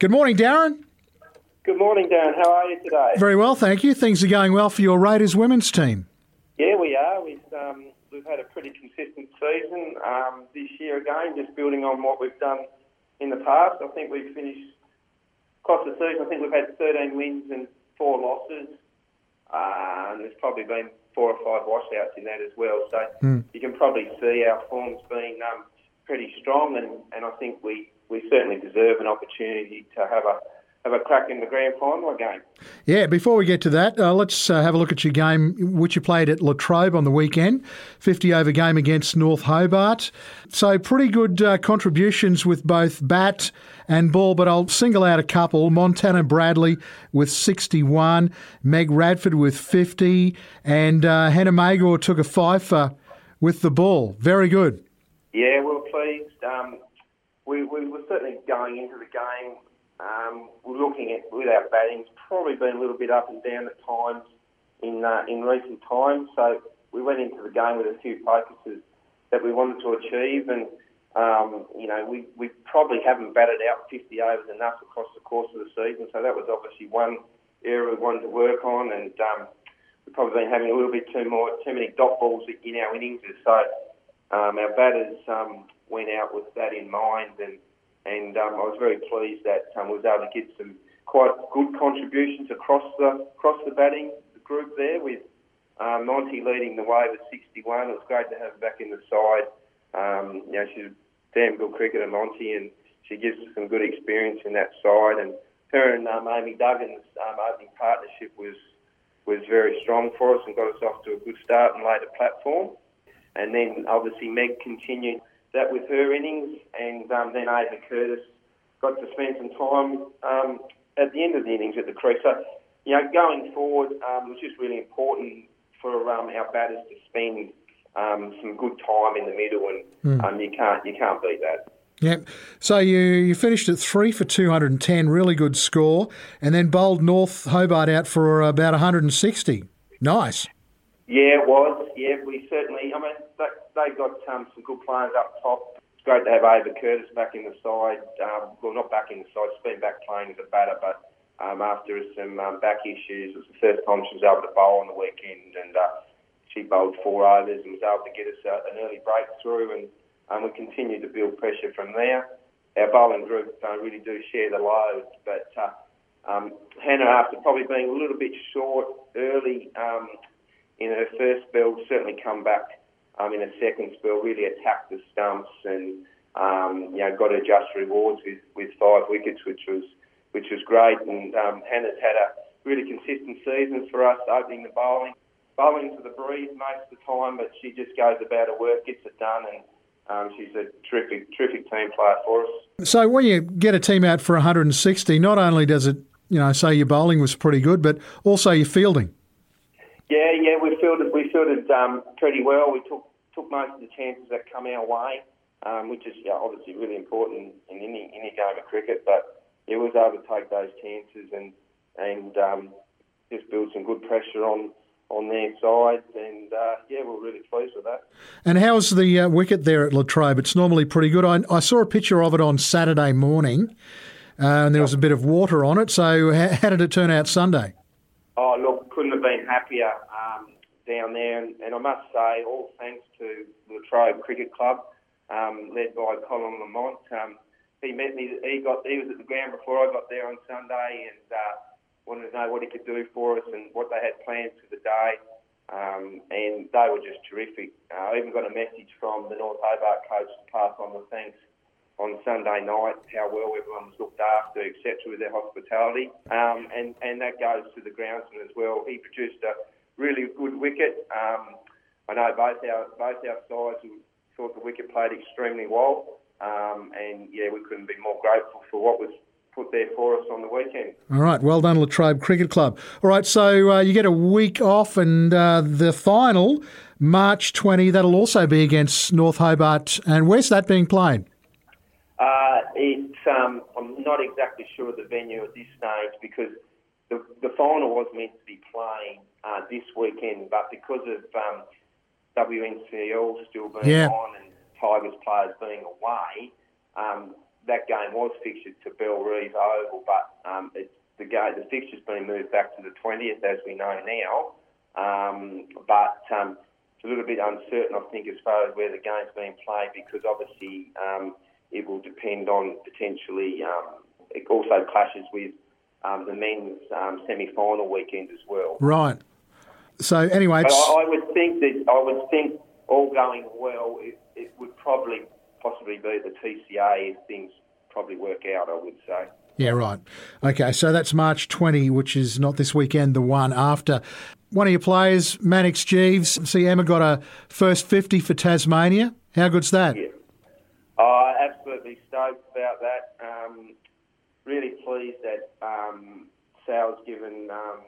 Good morning, Darren. Good morning, Darren. How are you today? Very well, thank you. Things are going well for your Raiders women's team. Yeah, we are. We've had a pretty consistent season this year again, just building on what we've done in the past. I think we've finished across the season. I think we've had 13 wins and 4 losses, and there's probably been 4 or 5 washouts in that as well. So you can probably see our form's been pretty strong, and I think we certainly deserve an opportunity to have a crack in the grand final again. Yeah, before we get to that, let's have a look at your game, which you played at Latrobe on the weekend, 50-over game against North Hobart. So pretty good contributions with both bat and ball, but I'll single out a couple. Montana Bradley with 61, Meg Radford with 50, and Hannah Magor took a fifer with the ball. Very good. Yeah, we were pleased. We were certainly going into the game. We're looking at, with our batting, probably been a little bit up and down at times in recent times. So we went into the game with a few focuses that we wanted to achieve, and we probably haven't batted out 50 overs enough across the course of the season. So that was obviously one area we wanted to work on, and we've probably been having a little bit too many dot balls in our innings. So our batters went out with that in mind, and I was very pleased that I was able to get some quite good contributions across the batting group there, with Monty leading the way with 61. It was great to have her back in the side. She's a damn good cricketer, Monty, and she gives us some good experience in that side. And her and Amy Duggan's opening partnership was very strong for us and got us off to a good start and laid a platform. And then obviously Meg continued that with her innings, and then Ava Curtis got to spend some time at the end of the innings at the crease. So, going forward, it was just really important for our batters to spend some good time in the middle, and you can't beat that. Yeah. So you finished at 3 for 210, really good score, and then bowled North Hobart out for about 160. Nice. Yeah, it was. Yeah, we certainly. I mean, they got some good players up top. It's great to have Ava Curtis back in the side. Well, not back in the side. She's been back playing as a batter, but after some back issues, it was the first time she was able to bowl on the weekend, and she bowled 4 overs and was able to get us an early breakthrough, and we continued to build pressure from there. Our bowling group really do share the load, but Hannah, after probably being a little bit short early in her first spell, certainly come back in a second spell, really attacked the stumps, and got her just rewards with 5 wickets, which was great. And Hannah's had a really consistent season for us, opening the bowling to the breeze most of the time, but she just goes about her work, gets it done, and she's a terrific team player for us. So when you get a team out for 160, not only does it say your bowling was pretty good, but also your fielding. Yeah, we fielded pretty well. We took most of the chances that come our way, which is obviously really important in any game of cricket. But we was able to take those chances and just build some good pressure on their side, and we're really pleased with that. And how's the wicket there at Latrobe? It's normally pretty good. I saw a picture of it on Saturday morning, and there was a bit of water on it. So how did it turn out Sunday? Oh, look, couldn't have been happier down there, and I must say, all thanks to Latrobe Cricket Club, led by Colin Lamont. He met me. He was at the ground before I got there on Sunday, and wanted to know what he could do for us and what they had planned for the day. And they were just terrific. I even got a message from the North Hobart coach to pass on the thanks on Sunday night, how well everyone was looked after, etc., with their hospitality. And that goes to the groundsman as well. He produced a really good wicket. I know both our sides thought the wicket played extremely well. And we couldn't be more grateful for what was put there for us on the weekend. All right, well done, Latrobe Cricket Club. All right, so you get a week off, and the final, March 20, that'll also be against North Hobart. And where's that being played? I'm not exactly sure of the venue at this stage, because the final was meant to be playing this weekend, but because of WNCL still being on and Tigers players being away, that game was fixtured to Bellerive Oval, but the fixture's been moved back to the 20th, as we know now. But it's a little bit uncertain, I think, as far as where the game's being played, because obviously it will depend on potentially. It also clashes with the men's semi-final weekend as well. Right. So anyway, I would think all going well, it would possibly be the TCA if things probably work out, I would say. Yeah, right. Okay, so that's March 20, which is not this weekend, the one after. One of your players, Mannix Jeeves, see Emma got a first 50 for Tasmania. How good's that? Yeah. Absolutely stoked about that. Really pleased that Sal's given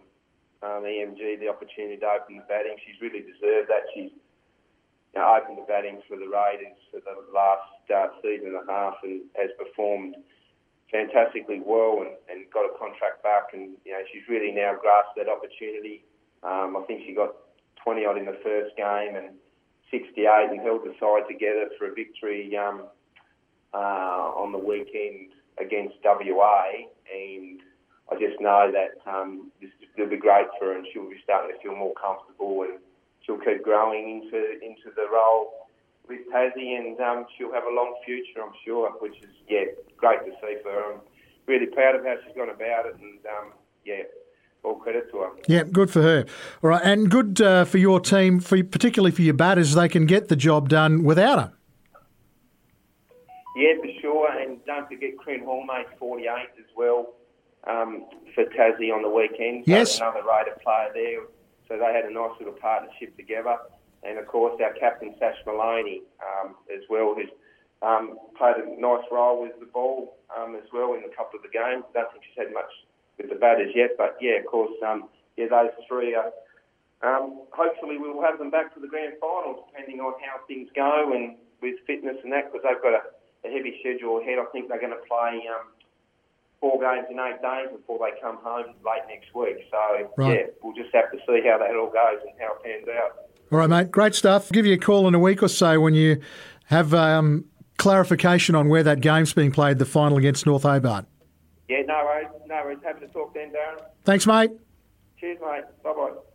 EMG the opportunity to open the batting. She's really deserved that. She's opened the batting for the Raiders for the last season and a half and has performed fantastically well and got a contract back, and she's really now grasped that opportunity. I think she got 20 odd in the first game and 68 and held the side together for a victory on the weekend against WA, and I just know that this will be great for her, and she'll be starting to feel more comfortable, and she'll keep growing into the role with Tassie, and she'll have a long future, I'm sure, which is, great to see for her. I'm really proud of how she's gone about it, and, all credit to her. Yeah, good for her. All right, and good for your team, particularly for your batters, they can get the job done without her. Yeah, for sure, and don't forget Corinne Hall made 48 as well for Tassie on the weekend. Yes. Another Raider player there, so they had a nice little partnership together. And, of course, our captain, Sash Maloney, as well, who's played a nice role with the ball as well in a couple of the games. I don't think she's had much with the batters yet, but, of course, those three are... hopefully we'll have them back for the grand final, depending on how things go and with fitness and that, because they've got a heavy schedule ahead. I think they're going to play 4 games in 8 days before they come home late next week. So, we'll just have to see how that all goes and how it pans out. All right, mate. Great stuff. I'll give you a call in a week or so when you have clarification on where that game's being played, the final against North Hobart. Yeah, no worries. Happy to talk then, Darren. Thanks, mate. Cheers, mate. Bye-bye.